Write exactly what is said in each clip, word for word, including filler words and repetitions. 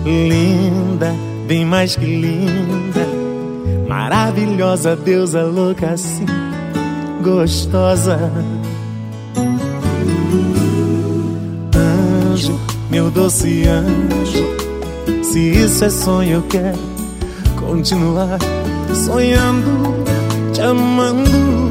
linda, bem mais que linda, maravilhosa, deusa louca assim, gostosa. Anjo, meu doce anjo, se isso é sonho eu quero continuar sonhando, te amando.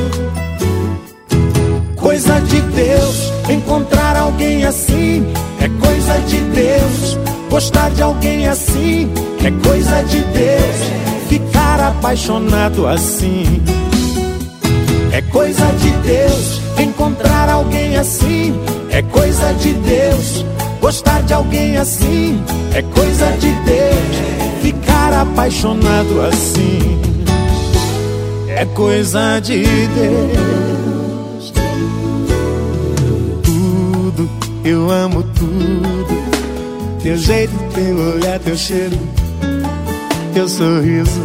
Coisa de Deus, encontrar alguém assim, é coisa de Deus. Gostar de alguém assim, é coisa de Deus. Ficar apaixonado assim, é coisa de Deus. Encontrar alguém assim, é coisa de Deus. Gostar de alguém assim, é coisa de Deus. Ficar apaixonado assim, é coisa de Deus. Tudo, eu amo tudo. Teu jeito, teu olhar, teu cheiro, teu sorriso.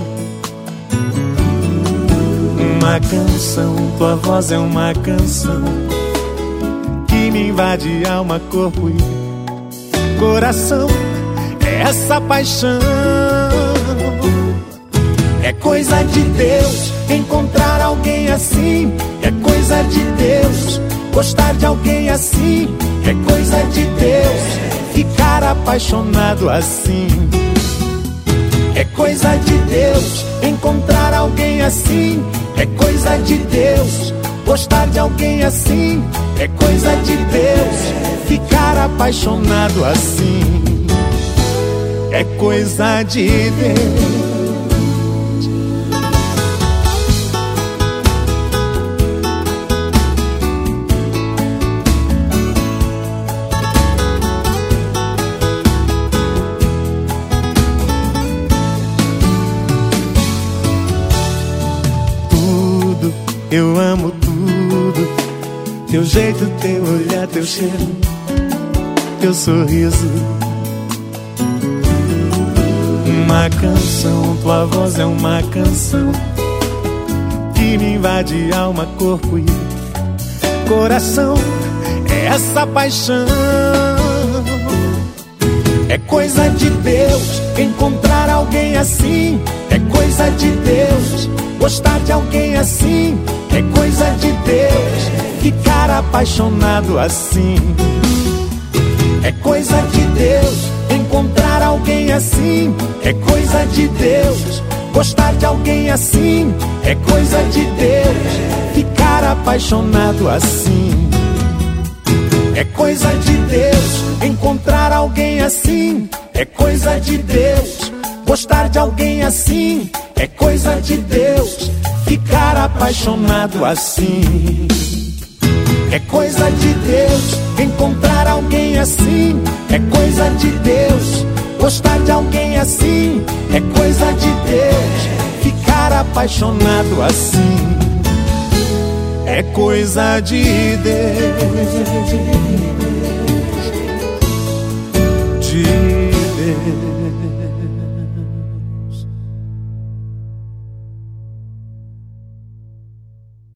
Uma canção, tua voz é uma canção que me invade alma, corpo e coração. É essa paixão, é coisa de Deus. Encontrar alguém assim, é coisa de Deus. Gostar de alguém assim, é coisa de Deus. Ficar apaixonado assim, é coisa de Deus. Encontrar alguém assim, é coisa de Deus. Gostar de alguém assim, é coisa de Deus. Ficar apaixonado assim, é coisa de Deus. Eu amo tudo, teu jeito, teu olhar, teu cheiro, teu sorriso. Uma canção, tua voz é uma canção que me invade alma, corpo e coração. É essa paixão, é coisa de Deus. Encontrar alguém assim, é coisa de Deus. Gostar de alguém assim, é coisa de Deus. Ficar apaixonado assim, é coisa de Deus. Encontrar alguém assim, é coisa de Deus. Gostar de alguém assim, é coisa de Deus. Ficar apaixonado assim, é coisa de Deus. Encontrar alguém assim, é coisa de Deus. Gostar de alguém assim, é coisa de Deus. Ficar apaixonado assim, é coisa de Deus. Encontrar alguém assim, é coisa de Deus. Gostar de alguém assim, é coisa de Deus. Ficar apaixonado assim, é coisa de Deus.